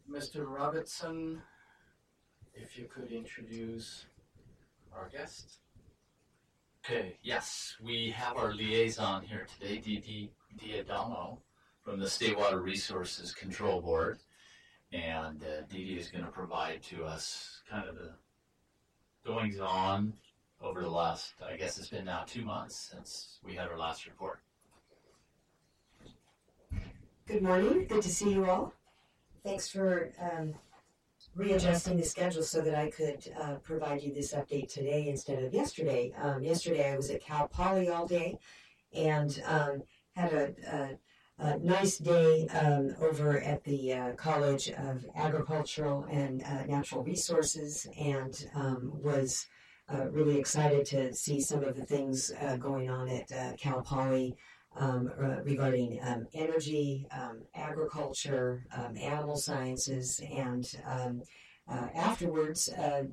Mr. Robertson, if you could introduce our guest. Okay, yes, we have our liaison here today, Didi Diadamo from the State Water Resources Control Board. And Didi is going to provide to us kind of the goings on over the last, I guess it's been now 2 months since we had our last report. Good morning. Good to see you all. Thanks for readjusting the schedule so that I could provide you this update today instead of yesterday. Yesterday I was at Cal Poly all day and had a nice day over at the College of Agricultural and Natural Resources, and was really excited to see some of the things going on at Cal Poly regarding energy, agriculture, animal sciences, and afterwards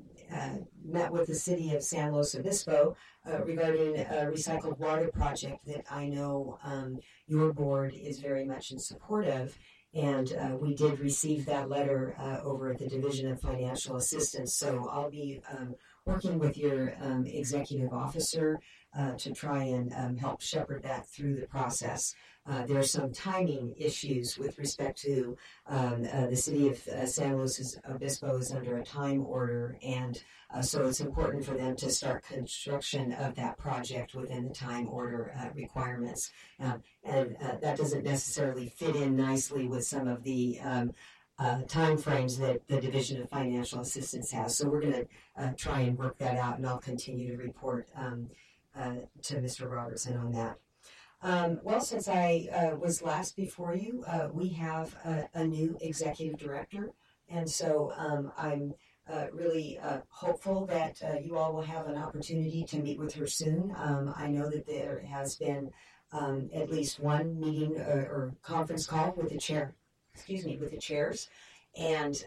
met with the city of San Luis Obispo regarding a recycled water project that I know your board is very much in support of. And we did receive that letter over at the Division of Financial Assistance. So I'll be working with your executive officer to try and help shepherd that through the process. There are some timing issues with respect to the city of San Luis Obispo is under a time order, and so it's important for them to start construction of that project within the time order requirements. And that doesn't necessarily fit in nicely with some of the time frames that the Division of Financial Assistance has. So we're going to try and work that out, and I'll continue to report to Mr. Robertson on that. Well, since I was last before you, we have a new executive director, and so I'm really hopeful that you all will have an opportunity to meet with her soon. I know that there has been at least one meeting or conference call with the chairs, and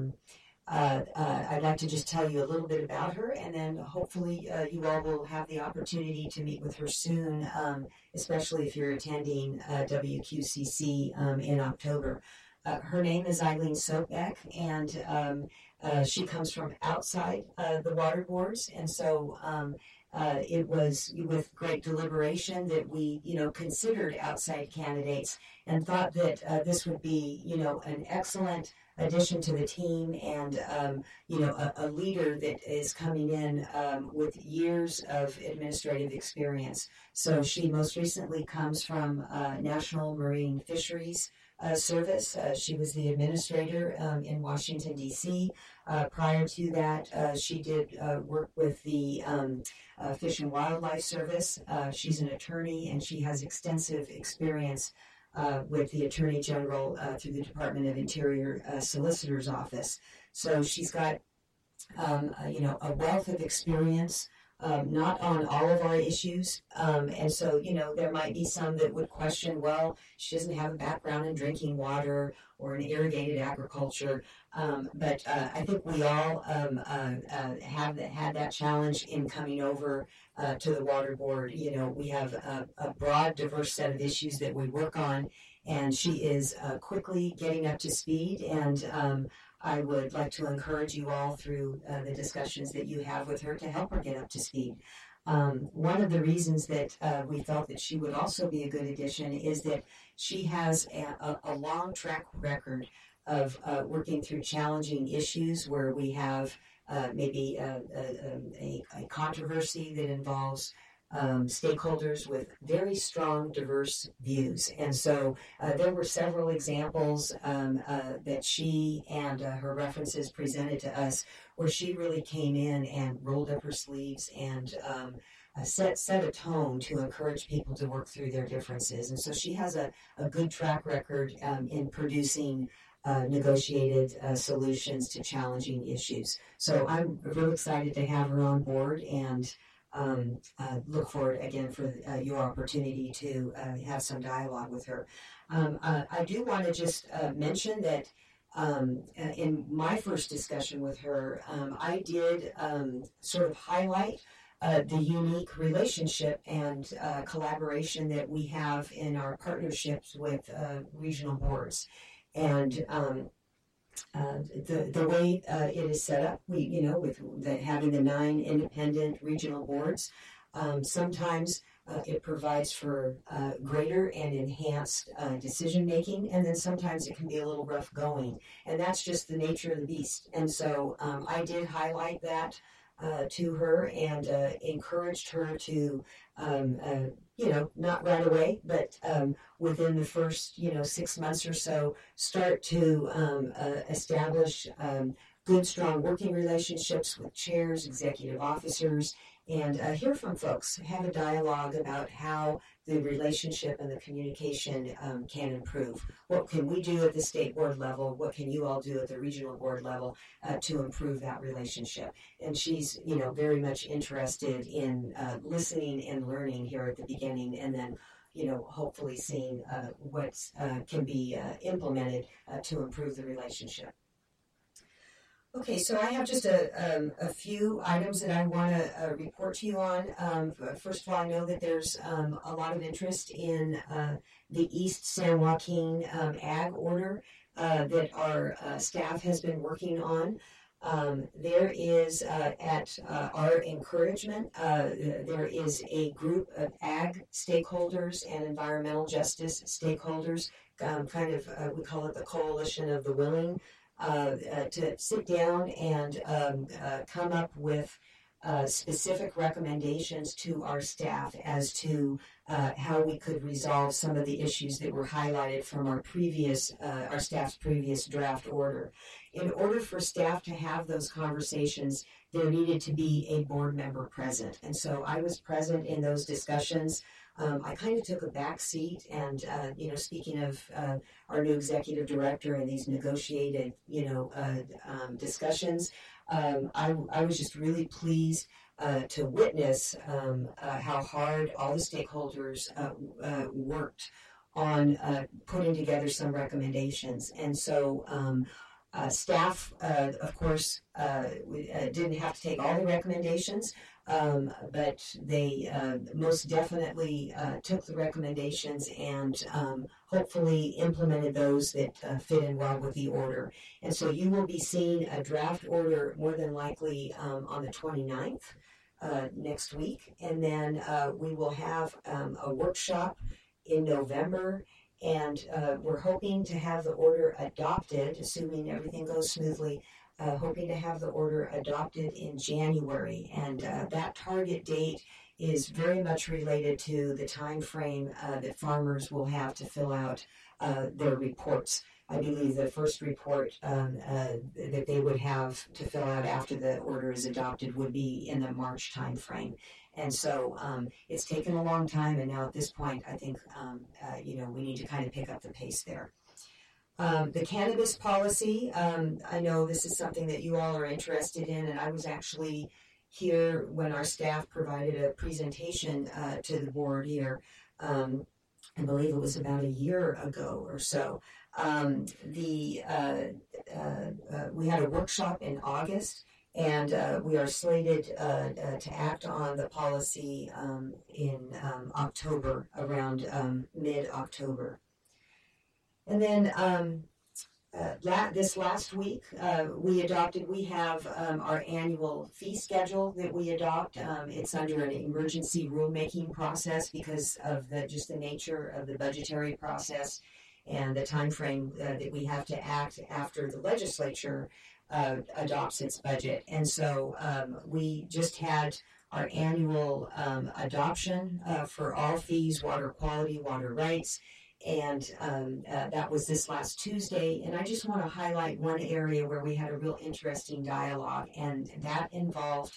I'd like to just tell you a little bit about her, and then hopefully you all will have the opportunity to meet with her soon, especially if you're attending WQCC in October. Her name is Eileen Soapbeck, and she comes from outside the water boards, and so it was with great deliberation that we, considered outside candidates and thought that this would be, an excellent addition to the team, and a leader that is coming in with years of administrative experience. So she most recently comes from National Marine Fisheries Service. She was the administrator in Washington, D.C. Prior to that, she did work with the Fish and Wildlife Service. She's an attorney, and she has extensive experience with the Attorney General through the Department of Interior Solicitor's Office. So she's got, a wealth of experience, not on all of our issues. And so, there might be some that would question, well, she doesn't have a background in drinking water or in irrigated agriculture. But I think we all have had that challenge in coming over to the water board. We have a broad, diverse set of issues that we work on, and she is quickly getting up to speed, and I would like to encourage you all through the discussions that you have with her to help her get up to speed. One of the reasons that we felt that she would also be a good addition is that she has a long track record of working through challenging issues where we have maybe a controversy that involves stakeholders with very strong, diverse views. And so there were several examples that she and her references presented to us where she really came in and rolled up her sleeves and set a tone to encourage people to work through their differences. And so she has a good track record in producing negotiated solutions to challenging issues. So I'm really excited to have her on board, and look forward again for your opportunity to have some dialogue with her. I do want to just mention that in my first discussion with her, I did sort of highlight the unique relationship and collaboration that we have in our partnerships with regional boards. And the way it is set up, with having the 9 independent regional boards, sometimes it provides for greater and enhanced decision making, and then sometimes it can be a little rough going, and that's just the nature of the beast. And so I did highlight that to her and encouraged her to, not right away, but within the first, 6 months or so, start to establish good, strong working relationships with chairs, executive officers, and hear from folks, have a dialogue about how the relationship and the communication can improve. What can we do at the state board level? What can you all do at the regional board level to improve that relationship? And she's, very much interested in listening and learning here at the beginning, and then, hopefully seeing what can be implemented to improve the relationship. Okay, so I have just a few items that I want to report to you on. First of all, I know that there's a lot of interest in the East San Joaquin Ag Order that our staff has been working on. There is, at our encouragement, there is a group of ag stakeholders and environmental justice stakeholders, we call it the Coalition of the Willing, to sit down and come up with specific recommendations to our staff as to how we could resolve some of the issues that were highlighted from our staff's previous draft order. In order for staff to have those conversations, there needed to be a board member present. And so I was present in those discussions. I kind of took a back seat, and, speaking of our new executive director and these negotiated, discussions, I was just really pleased to witness how hard all the stakeholders worked on putting together some recommendations. And so staff, of course, didn't have to take all the recommendations, but they most definitely took the recommendations and hopefully implemented those that fit in well with the order. And so you will be seeing a draft order more than likely on the 29th next week. And then we will have a workshop in November. And we're hoping to have the order adopted, assuming everything goes smoothly, hoping to have the order adopted in January. And that target date is very much related to the time frame that farmers will have to fill out their reports. I believe the first report that they would have to fill out after the order is adopted would be in the March time frame. And so it's taken a long time, and now at this point, I think, we need to kind of pick up the pace there. The cannabis policy, I know this is something that you all are interested in, and I was actually here when our staff provided a presentation to the board here. I believe it was about a year ago or so. We had a workshop in August, and we are slated to act on the policy in October, around mid-October. And then this last week, we have our annual fee schedule that we adopt. It's under an emergency rulemaking process because of the nature of the budgetary process and the time frame that we have to act after the legislature adopts its budget. And so we just had our annual adoption for all fees, water quality, water rights, and that was this last Tuesday. And I just want to highlight one area where we had a real interesting dialogue, and that involved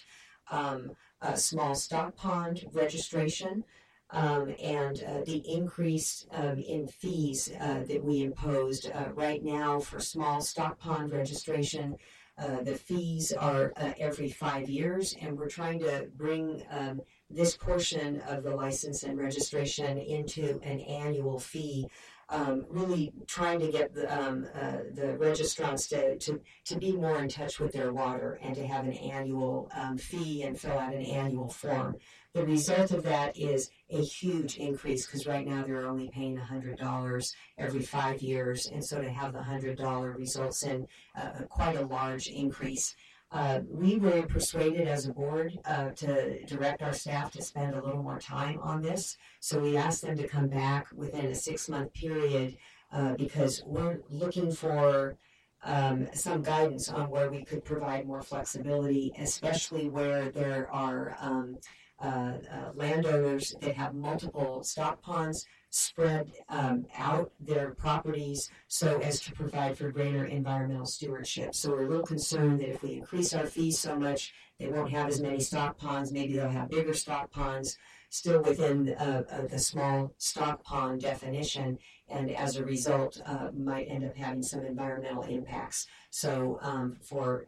a small stock pond registration and the increase in fees that we imposed. Right now, for small stock pond registration, the fees are every 5 years, and we're trying to bring this portion of the license and registration into an annual fee really trying to get the registrants to be more in touch with their water and to have an annual fee and fill out an annual form. The result of that is a huge increase because right now they're only paying $100 every 5 years, and so to have the $100 results in quite a large increase. We were persuaded as a board to direct our staff to spend a little more time on this. So we asked them to come back within a 6-month period because we're looking for some guidance on where we could provide more flexibility, especially where there are landowners that have multiple stock ponds spread out their properties so as to provide for greater environmental stewardship. So we're a little concerned that if we increase our fees so much, they won't have as many stock ponds. Maybe they'll have bigger stock ponds still within the small stock pond definition, and as a result might end up having some environmental impacts. So for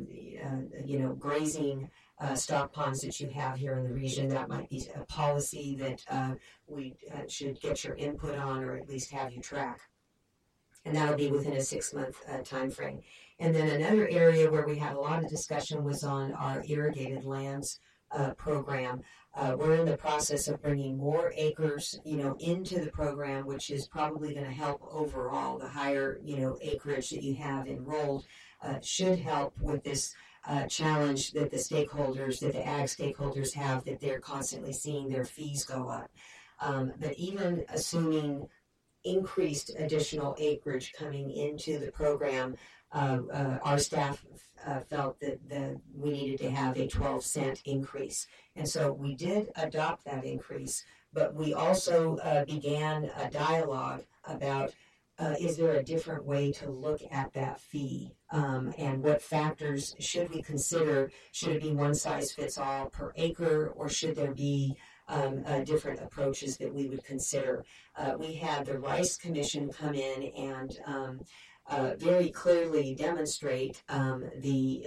grazing stock ponds that you have here in the region, that might be a policy that we should get your input on, or at least have you track. And that'll be within a 6-month time frame. And then another area where we had a lot of discussion was on our irrigated lands program. We're in the process of bringing more acres, into the program, which is probably going to help overall. The higher, acreage that you have enrolled should help with this challenge that the ag stakeholders have, that they're constantly seeing their fees go up. But even assuming increased additional acreage coming into the program, our staff felt that we needed to have a 12-cent increase. And so we did adopt that increase, but we also began a dialogue about is there a different way to look at that fee, and what factors should we consider? Should it be one size fits all per acre, or should there be different approaches that we would consider? We had the Rice Commission come in and very clearly demonstrate the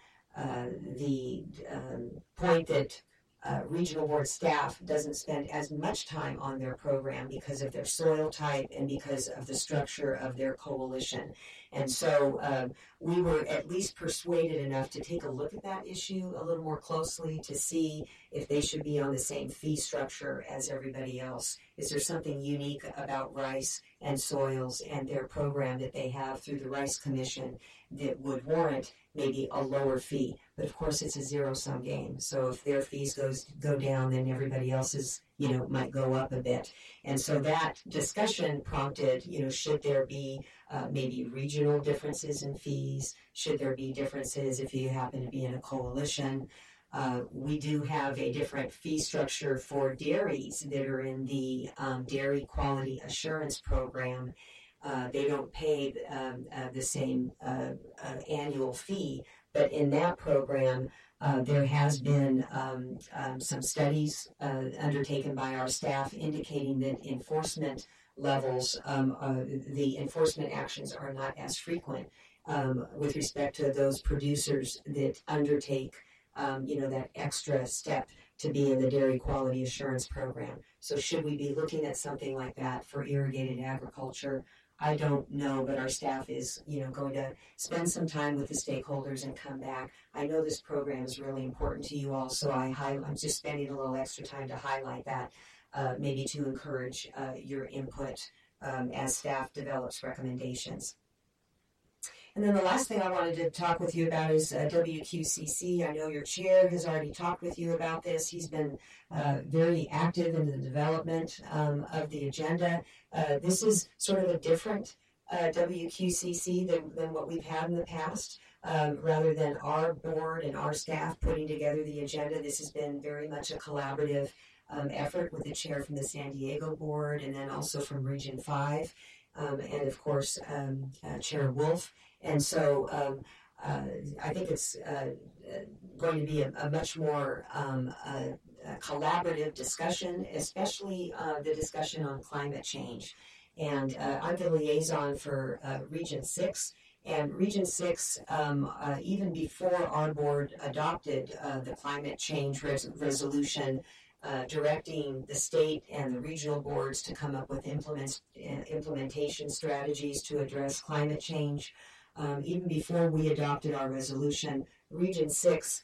point that regional board staff doesn't spend as much time on their program because of their soil type and because of the structure of their coalition. And so we were at least persuaded enough to take a look at that issue a little more closely to see if they should be on the same fee structure as everybody else. Is there something unique about rice and soils and their program that they have through the Rice Commission that would warrant maybe a lower fee? But of course, it's a zero-sum game. So if their fees go down, then everybody else's, might go up a bit. And so that discussion prompted, should there be maybe regional differences in fees? Should there be differences if you happen to be in a coalition? We do have a different fee structure for dairies that are in the Dairy Quality Assurance Program. They don't pay the same annual fee, but in that program, there has been some studies undertaken by our staff indicating that enforcement levels, the enforcement actions are not as frequent with respect to those producers that undertake that extra step to be in the Dairy Quality Assurance Program. So should we be looking at something like that for irrigated agriculture? I don't know, but our staff is, going to spend some time with the stakeholders and come back. I know this program is really important to you all, so I'm just spending a little extra time to highlight that, maybe to encourage your input as staff develops recommendations. And then the last thing I wanted to talk with you about is WQCC. I know your chair has already talked with you about this. He's been very active in the development of the agenda. This is sort of a different WQCC than what we've had in the past. Rather than our board and our staff putting together the agenda, this has been very much a collaborative effort with the chair from the San Diego board and then also from Region 5 and, of course, Chair Wolf. And so I think it's going to be a much more collaborative discussion, especially the discussion on climate change. And I'm the liaison for Region 6. And Region 6, even before our board adopted the climate change resolution, directing the state and the regional boards to come up with implementation strategies to address climate change. Even before we adopted our resolution, Region 6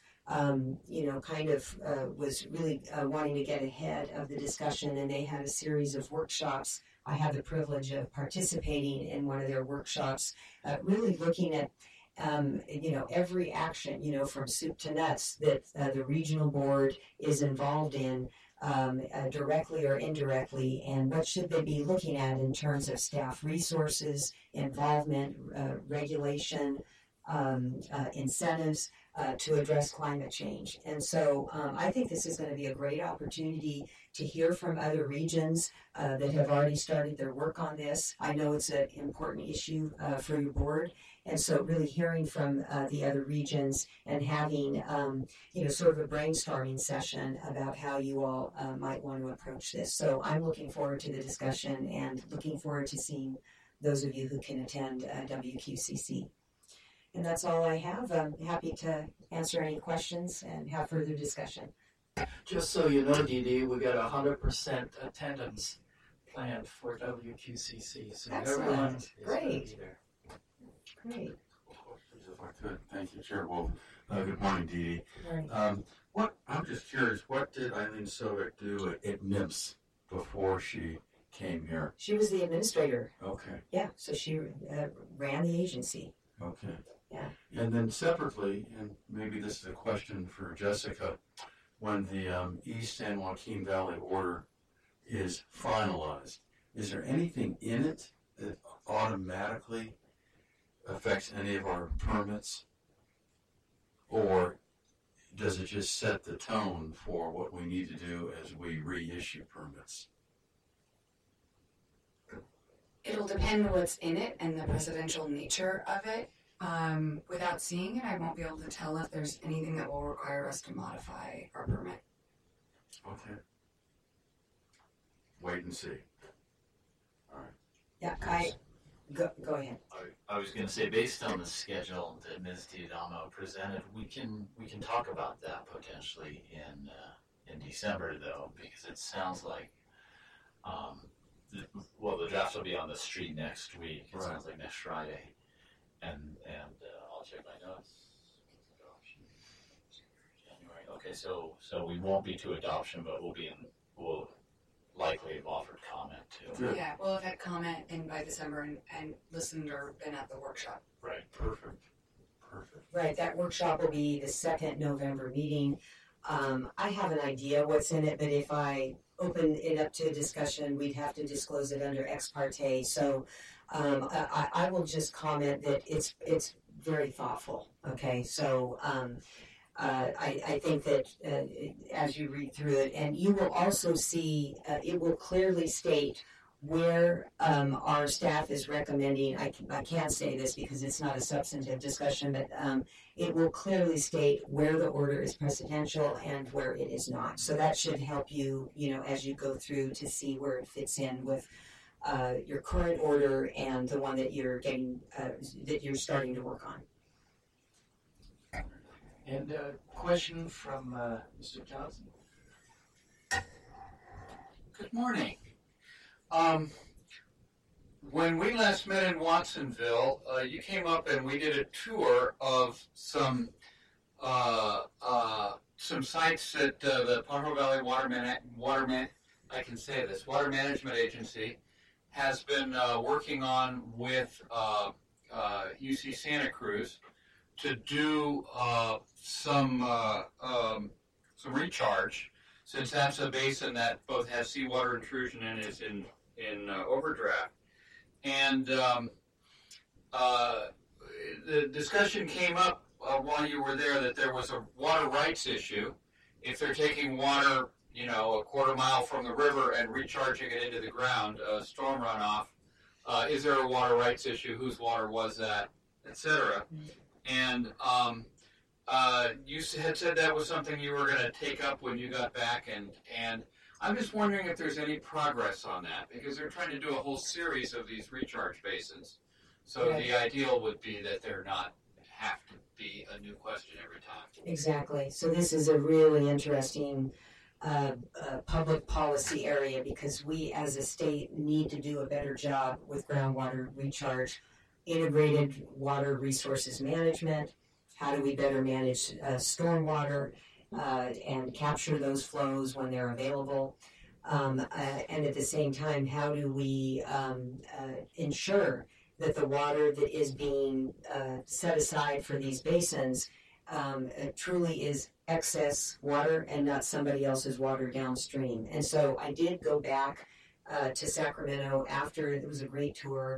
was really wanting to get ahead of the discussion, and they had a series of workshops. I had the privilege of participating in one of their workshops, really looking at every action, from soup to nuts that the regional board is involved in, directly or indirectly, and what should they be looking at in terms of staff resources, involvement, regulation, incentives to address climate change. And so I think this is going to be a great opportunity to hear from other regions that have already started their work on this. I know it's an important issue for your board. And so really hearing from the other regions and having, sort of a brainstorming session about how you all might want to approach this. So I'm looking forward to the discussion and looking forward to seeing those of you who can attend WQCC. And that's all I have. I'm happy to answer any questions and have further discussion. Just so you know, Dee Dee, we got 100% attendance planned for WQCC. So Excellent. everyone is Great. going to be there. Great. If I could, thank you, Chair Wolf. Good morning, Dee Dee. Right. I'm just curious, what did Eileen Sovic do at NIMS before she came here? She was the administrator. Okay, Yeah, so she ran the agency. okay. Yeah. And then separately, and maybe this is a question for Jessica, when the East San Joaquin Valley order is finalized, is there anything in it that automatically affects any of our permits? Or does it just set the tone for what we need to do as we reissue permits? It'll depend what's in it and the presidential nature of it. Without seeing it, I won't be able to tell if there's anything that will require us to modify our permit. Okay. Wait and see. All right. Yeah, go ahead. I was going to say, based on the schedule that Ms. Diadamo presented, we can talk about that potentially in December, though, because it sounds like, the draft will be on the street next week. It sounds like next Friday, and I'll check my notes. January. Okay, so we won't be to adoption, but we'll likely have offered comment too. Good. Yeah, we'll have had comment in by December and listened or been at the workshop. Right. Perfect. Right, that workshop will be the second November meeting. I have an idea what's in it, but if I open it up to a discussion, we'd have to disclose it under ex parte. So I will just comment that it's very thoughtful. Okay, so I think that as you read through it, and you will also see, it will clearly state where our staff is recommending. I can't say this because it's not a substantive discussion, but it will clearly state where the order is precedential and where it is not. So that should help you, as you go through to see where it fits in with your current order and the one that you're getting, that you're starting to work on. And a question from Mr. Johnson. Good morning. When we last met in Watsonville, you came up and we did a tour of some sites at the Pajaro Valley Water Management Agency has been working on with UC Santa Cruz to do some recharge, since that's a basin that both has seawater intrusion and is in overdraft. And the discussion came up while you were there that there was a water rights issue. If they're taking water, a quarter mile from the river and recharging it into the ground, storm runoff, is there a water rights issue? Whose water was that, etc. And you had said that was something you were going to take up when you got back, and I'm just wondering if there's any progress on that, because they're trying to do a whole series of these recharge basins. So Right. the ideal would be that they're not have to be a new question every time. Exactly. So this is a really interesting public policy area, because we as a state need to do a better job with groundwater recharge, integrated water resources management. How do we better manage stormwater and capture those flows when they're available? And at the same time, how do we ensure that the water that is being set aside for these basins truly is excess water and not somebody else's water downstream? And so I did go back to Sacramento after it was a great tour.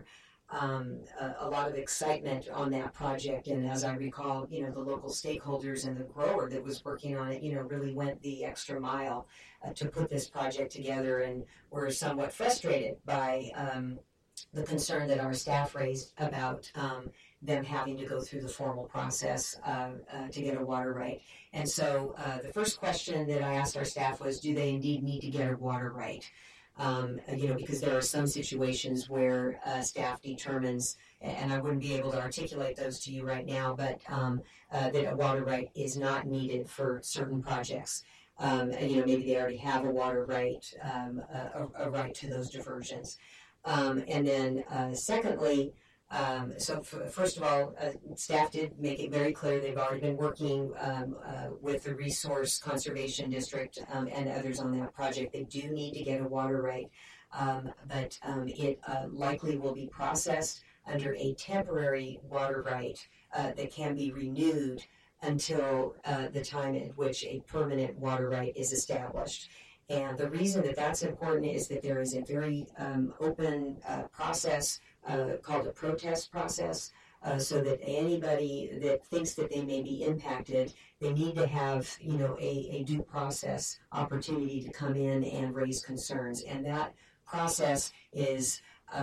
A lot of excitement on that project, and as I recall, the local stakeholders and the grower that was working on it, really went the extra mile to put this project together, and were somewhat frustrated by the concern that our staff raised about them having to go through the formal process to get a water right. And so the first question that I asked our staff was, do they indeed need to get a water right? Because there are some situations where staff determines, and I wouldn't be able to articulate those to you right now, but that a water right is not needed for certain projects. Maybe they already have a water right, a right to those diversions. And then secondly, first of all, staff did make it very clear they've already been working with the Resource Conservation District and others on that project. They do need to get a water right, but it likely will be processed under a temporary water right that can be renewed until the time at which a permanent water right is established. And the reason that that's important is that there is a very open process called a protest process, so that anybody that thinks that they may be impacted, they need to have, a due process opportunity to come in and raise concerns. And that process is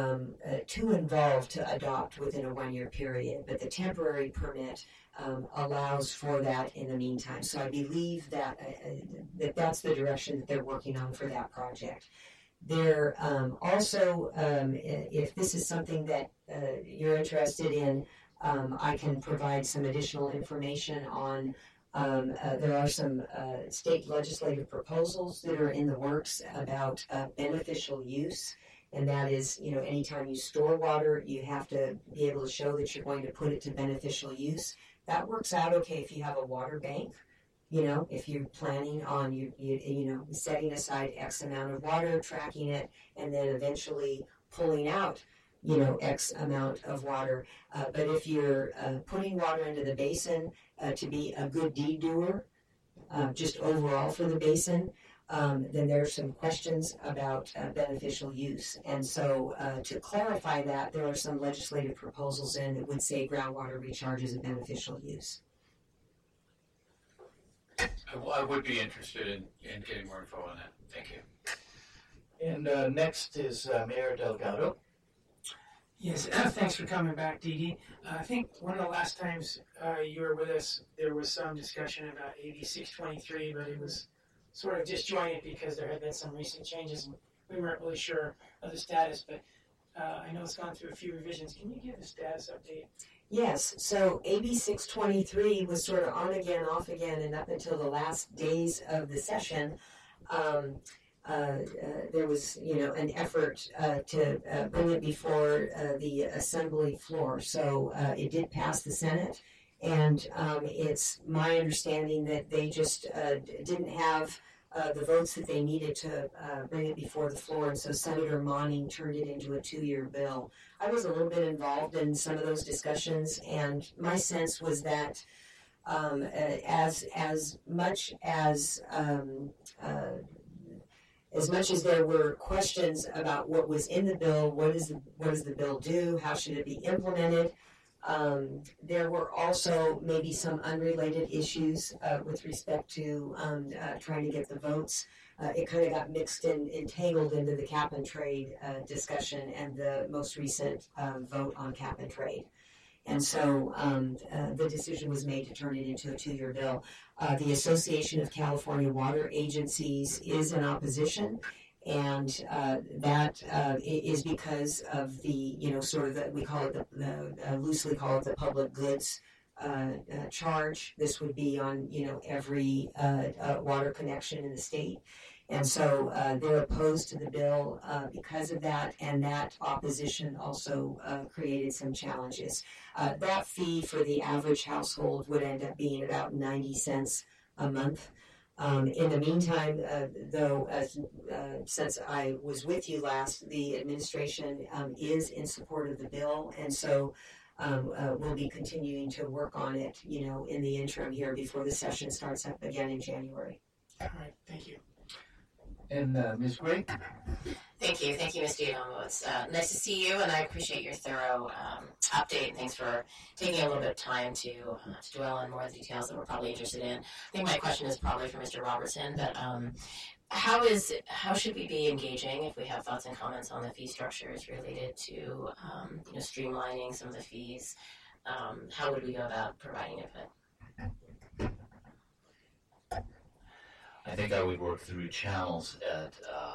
too involved to adopt within a 1-year period, but the temporary permit allows for that in the meantime. So I believe that that's the direction that they're working on for that project. They're also, if this is something that you're interested in, I can provide some additional information on. There are some state legislative proposals that are in the works about beneficial use. And that is, anytime you store water, you have to be able to show that you're going to put it to beneficial use. That works out okay if you have a water bank. If you're planning on you setting aside X amount of water, tracking it, and then eventually pulling out, X amount of water. But if you're putting water into the basin to be a good deed doer, just overall for the basin, then there are some questions about beneficial use. And so to clarify that, there are some legislative proposals in that would say groundwater recharge is a beneficial use. I would be interested in getting more info on that. Thank you. And next is Mayor Delgado. Yes, thanks for coming back, Dee Dee. I think one of the last times you were with us, there was some discussion about AB 623, but it was sort of disjointed because there had been some recent changes and we weren't really sure of the status, but I know it's gone through a few revisions. Can you give a status update? Yes, so AB 623 was sort of on again, off again, and up until the last days of the session, there was, an effort to bring it before the assembly floor. So it did pass the Senate, and it's my understanding that they just didn't have the votes that they needed to bring it before the floor, and so Senator Monning turned it into a 2-year bill. I was a little bit involved in some of those discussions, and my sense was that as much as there were questions about what was in the bill, what does the bill do, how should it be implemented, there were also maybe some unrelated issues with respect to trying to get the votes. It kind of got mixed and entangled into the cap and trade discussion and the most recent vote on cap and trade. And so the decision was made to turn it into a 2-year bill. The Association of California Water Agencies is in opposition, and that is because of the, we call it loosely call it the public goods charge. This would be on, every water connection in the state. And so they're opposed to the bill because of that, and that opposition also created some challenges. That fee for the average household would end up being about 90 cents a month. In the meantime, though, since I was with you last, the administration is in support of the bill, and so we'll be continuing to work on it, in the interim here before the session starts up again in January. All right, thank you. And Ms. Gray? Thank you, Ms. D'Adamo. It's nice to see you, and I appreciate your thorough update. Thanks for taking a little bit of time to dwell on more of the details that we're probably interested in. I think my question is probably for Mr. Robertson, but how should we be engaging if we have thoughts and comments on the fee structures related to streamlining some of the fees? How would we go about providing input? I think I would work through channels at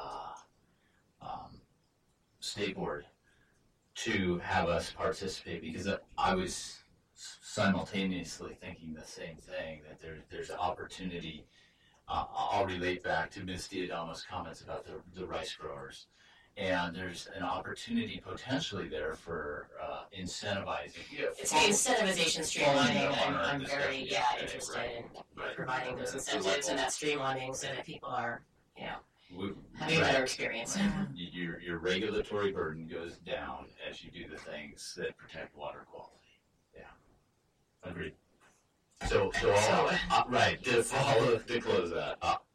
State Board to have us participate, because I was simultaneously thinking the same thing, that there's an opportunity. I'll relate back to Ms. D'Adamo's comments about the rice growers. And there's an opportunity potentially there for incentivizing. It's the incentivization streamlining. I'm very interested in providing those incentives and that streamlining so that people are having a better experience. Your regulatory burden goes down as you do the things that protect water quality. Yeah, agreed. So right, to close that,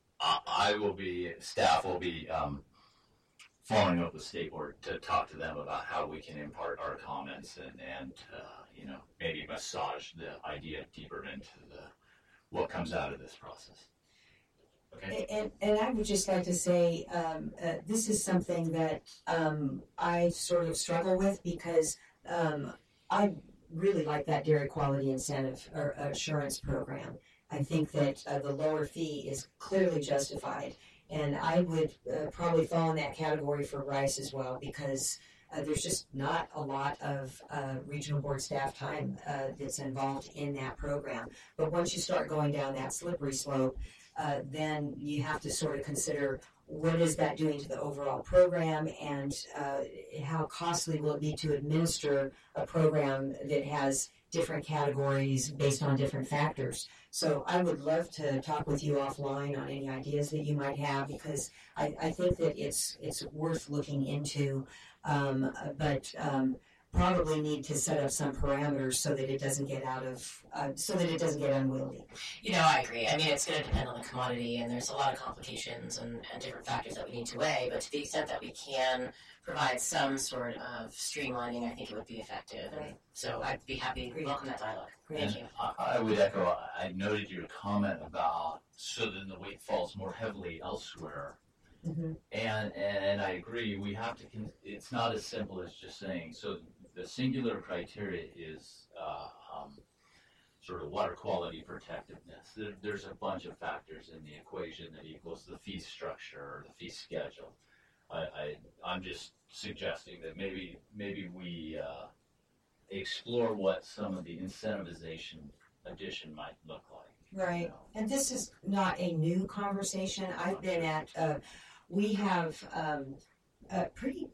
staff will be following up with State Board to talk to them about how we can impart our comments and maybe massage the idea deeper into what comes out of this process. Okay. And I would just like to say this is something that I sort of struggle with, because I really like that dairy quality incentive or assurance program. I think that the lower fee is clearly justified. And I would probably fall in that category for rice as well, because there's just not a lot of regional board staff time that's involved in that program. But once you start going down that slippery slope, then you have to sort of consider, what is that doing to the overall program, and how costly will it be to administer a program that has different categories based on different factors. So I would love to talk with you offline on any ideas that you might have, because I think that it's worth looking into, but probably need to set up some parameters so that it doesn't get unwieldy. I agree. I mean, it's going to depend on the commodity, and there's a lot of complications and different factors that we need to weigh, but to the extent that we can provide some sort of streamlining, I think it would be effective. And so I'd be happy to welcome that dialogue. Thank you. I would echo, I noted your comment about so then the weight falls more heavily elsewhere. Mm-hmm. And I agree, we have to, it's not as simple as just saying, so the singular criteria is sort of water quality protectiveness. There's a bunch of factors in the equation that equals the fee structure or the fee schedule. I'm just suggesting that maybe we explore what some of the incentivization addition might look like. Right, and this is not a new conversation. I've been at, we have a pretty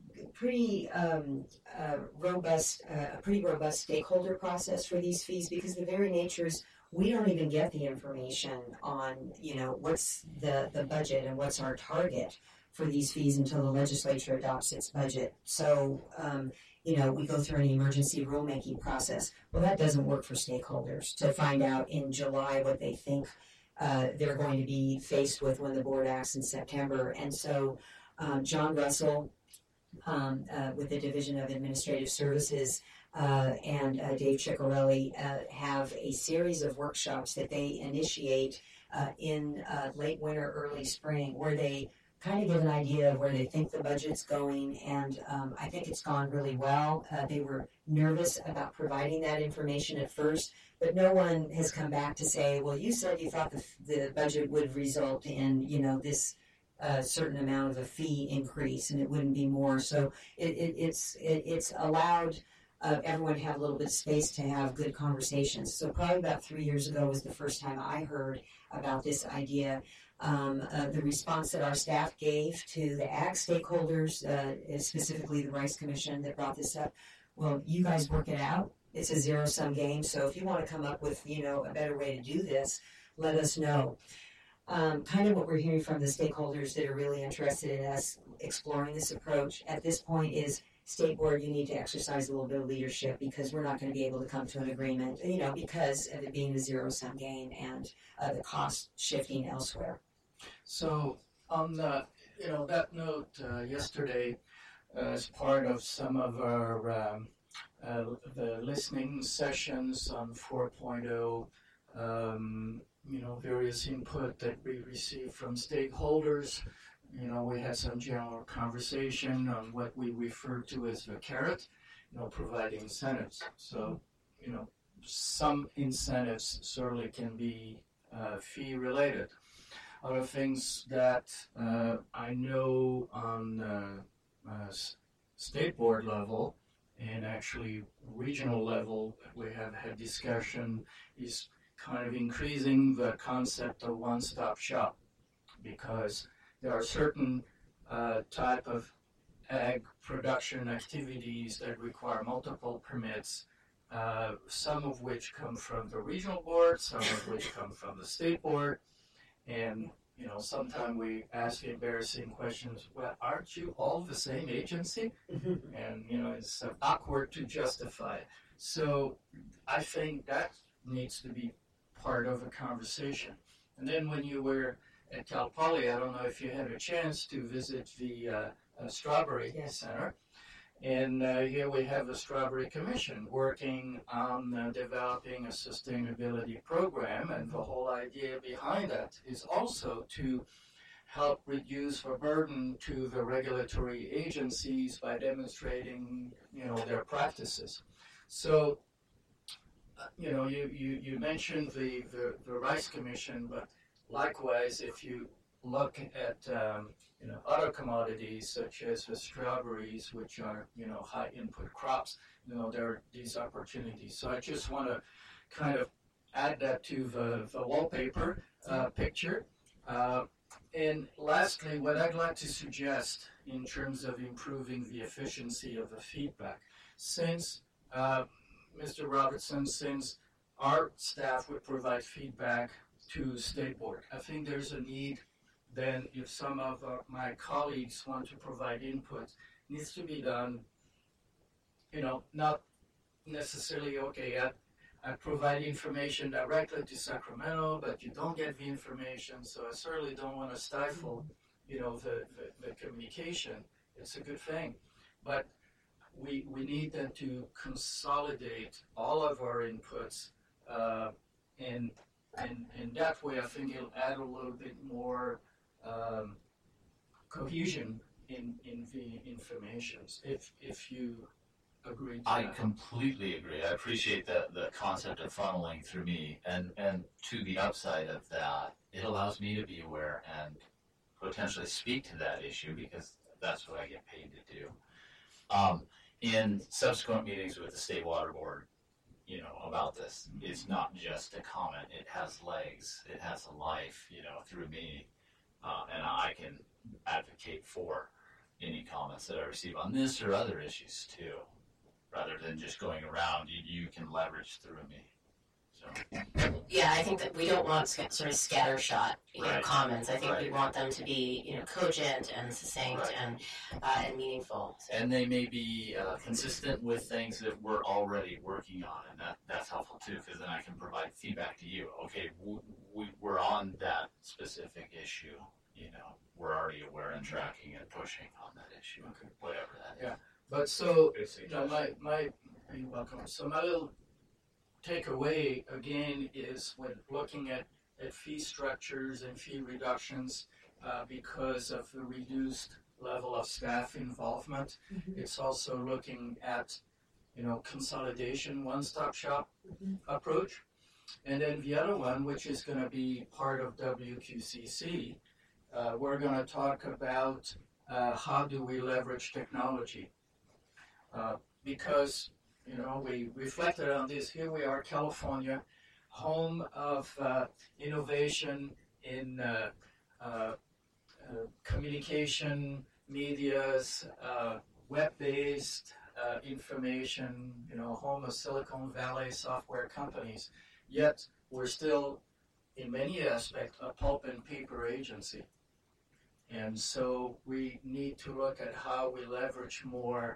robust stakeholder process for these fees, because the very nature is we don't even get the information on, what's the budget and what's our target for these fees until the legislature adopts its budget. So, we go through an emergency rulemaking process. Well, that doesn't work for stakeholders to find out in July what they think they're going to be faced with when the board acts in September. And so John Russell with the Division of Administrative Services and Dave Ciccarelli have a series of workshops that they initiate in late winter, early spring, where they kind of give an idea of where they think the budget's going, and I think it's gone really well. They were nervous about providing that information at first, but no one has come back to say, well, you said you thought the budget would result in, this certain amount of a fee increase, and it wouldn't be more. So it's allowed everyone have a little bit of space to have good conversations. So probably about 3 years ago was the first time I heard about this idea. The response that our staff gave to the ag stakeholders, specifically the Rice Commission that brought this up, well, you guys work it out. It's a zero-sum game, so if you want to come up with, a better way to do this, let us know. Kind of what we're hearing from the stakeholders that are really interested in us exploring this approach at this point is, State Board, you need to exercise a little bit of leadership because we're not going to be able to come to an agreement, because of it being a zero-sum game and the cost shifting elsewhere. So on the, that note, yesterday, as part of some of our the listening sessions on 4.0, various input that we received from stakeholders, we had some general conversation on what we refer to as the carrot, providing incentives. So, some incentives certainly can be fee related. Other things that I know on state board level and actually regional level, we have had discussion is kind of increasing the concept of one-stop shop, because there are certain type of ag production activities that require multiple permits, some of which come from the regional board, some of which come from the state board. And, sometimes we ask embarrassing questions, well, aren't you all the same agency? And, it's awkward to justify. So I think that needs to be part of a conversation. And then when you were at Cal Poly, I don't know if you had a chance to visit the Strawberry Center. And here we have the Strawberry Commission working on developing a sustainability program, and the whole idea behind that is also to help reduce the burden to the regulatory agencies by demonstrating, their practices. So, you mentioned the Rice Commission, but likewise, if you look at other commodities such as the strawberries, which are high input crops, there are these opportunities. So I just want to kind of add that to the wallpaper picture. And lastly, what I'd like to suggest in terms of improving the efficiency of the feedback, since Mr. Robertson, since our staff would provide feedback to State Board, I think there's a need then if some of my colleagues want to provide input, it needs to be done, not necessarily, I provide information directly to Sacramento, but you don't get the information, so I certainly don't want to stifle, the communication. It's a good thing. But we need then to consolidate all of our inputs, and that way I think it'll add a little bit more cohesion in the informations, if you agree to I that. completely agree. I appreciate the concept of funneling through me, and to the upside of that, it allows me to be aware and potentially speak to that issue, because that's what I get paid to do. In subsequent meetings with the State Water Board, about this, it's not just a comment. It has legs. It has a life, through me. And I can advocate for any comments that I receive on this or other issues too, rather than just going around. You can leverage through me. So. Yeah, I think that we don't want sort of scattershot, Right. comments. I think Right. we want them to be, cogent and succinct Right. and meaningful. So, And they may be consistent with things that we're already working on, and that's helpful too, because then I can provide feedback to you. Okay, we're on that specific issue. We're already aware and tracking and pushing on that issue, whatever that is. Yeah. But so, Good suggestion. you're welcome. So my little takeaway again is when looking at fee structures and fee reductions, because of the reduced level of staff involvement, it's also looking at consolidation, one-stop shop approach. And then the other one, which is going to be part of WQCC, we're going to talk about how do we leverage technology, because we reflected on this. Here we are, California, home of innovation in communication, medias, web-based information, home of Silicon Valley software companies. Yet we're still, in many aspects, a pulp and paper agency. And so we need to look at how we leverage more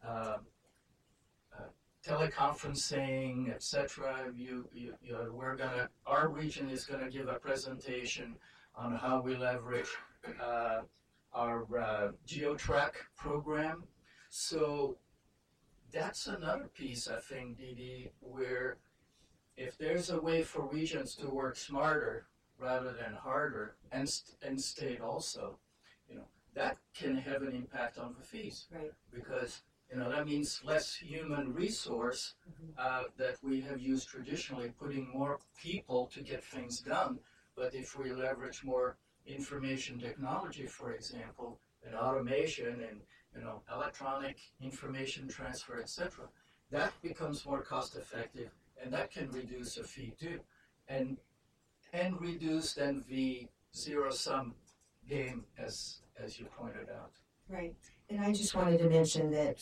teleconferencing, etc. Our region is gonna give a presentation on how we leverage our GeoTrack program. So that's another piece, I think, Dee, where if there's a way for regions to work smarter rather than harder, and state also, that can have an impact on the fees. Right. Because that means less human resource that we have used traditionally, putting more people to get things done. But if we leverage more information technology, for example, and automation and electronic information transfer, etc., that becomes more cost effective, and that can reduce a fee too, and reduce then the zero sum game as you pointed out. Right. And I just wanted to mention that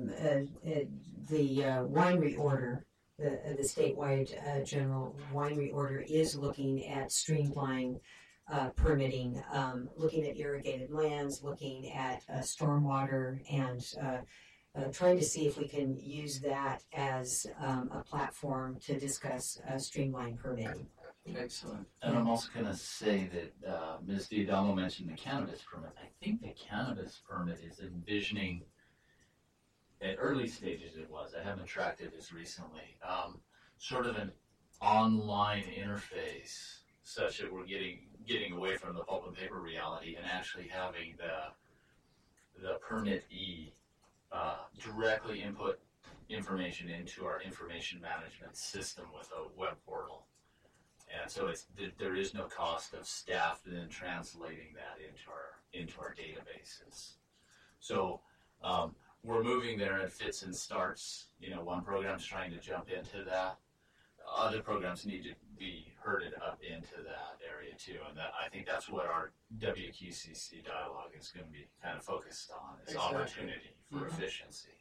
the wine reorder, the statewide general wine reorder, is looking at streamlining permitting, looking at irrigated lands, looking at stormwater, and trying to see if we can use that as a platform to discuss streamlined permitting. Excellent. And I'm also going to say that Ms. D'Adamo mentioned the cannabis permit. I think the cannabis permit is envisioning, at early stages it was, I haven't tracked it as recently, sort of an online interface such that we're getting away from the pulp and paper reality and actually having the permittee directly input information into our information management system with a web portal. And so there is no cost of staff then translating that into our databases. So we're moving there in fits and starts. One program's trying to jump into that. Other programs need to be herded up into that area too. And I think that's what our WQCC dialogue is going to be kind of focused on, is opportunity for efficiency.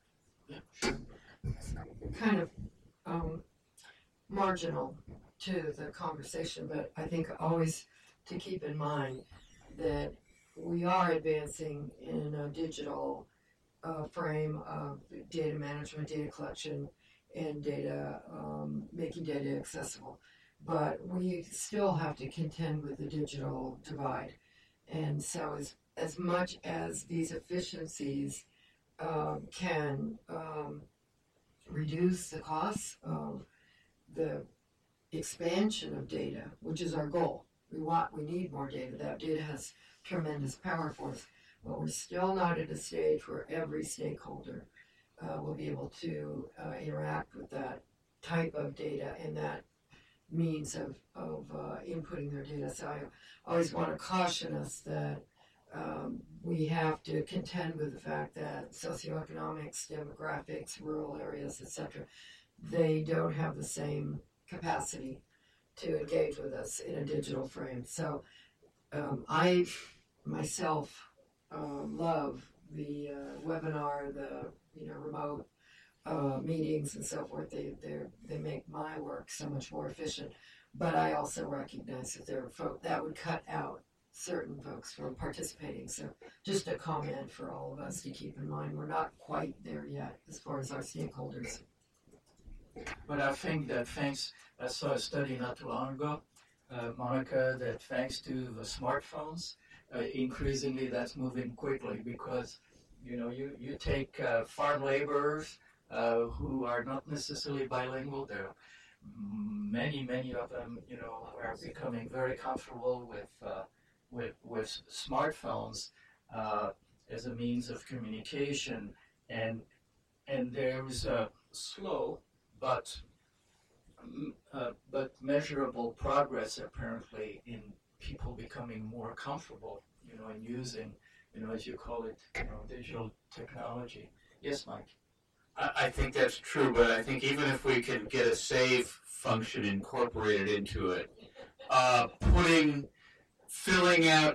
Kind of marginal to the conversation, but I think always to keep in mind that we are advancing in a digital frame of data management, data collection, and data, making data accessible. But we still have to contend with the digital divide. And so as much as these efficiencies can reduce the costs of the expansion of data, which is our goal. We need more data. That data has tremendous power for us, but we're still not at a stage where every stakeholder will be able to interact with that type of data and that means of inputting their data. So I always want to caution us that we have to contend with the fact that socioeconomics, demographics, rural areas, etc., they don't have the same capacity to engage with us in a digital frame. So I myself love the webinar, the remote meetings and so forth. They make my work so much more efficient. But I also recognize that there are folks that would cut out certain folks from participating. So just a comment for all of us to keep in mind. We're not quite there yet as far as our stakeholders. But I think that I saw a study not too long ago, Monica, that thanks to the smartphones, increasingly that's moving quickly because, you take farm laborers who are not necessarily bilingual. There, many of them, are becoming very comfortable with smartphones as a means of communication, and there is a slow but measurable progress apparently in people becoming more comfortable, in using, as you call it, digital technology. Yes, Mike. I think that's true, but I think even if we can get a save function incorporated into it, filling out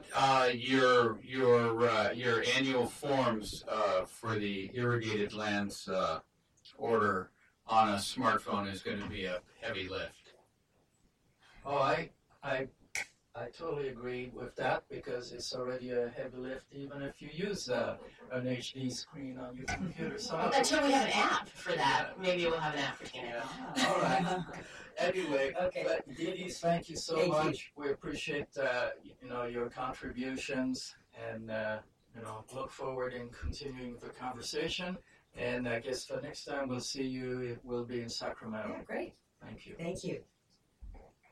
your annual forms for the irrigated lands order on a smartphone is going to be a heavy lift. Oh, I totally agree with that because it's already a heavy lift even if you use an HD screen on your computer. So Until we have an app for that. Maybe we'll have an app for Canada. all right. Anyway, Okay. but Didi, thank you so Thank you. much. We appreciate your contributions and look forward in continuing the conversation. And I guess the next time we'll see you, it will be in Sacramento. Yeah, great. Thank you. Thank you.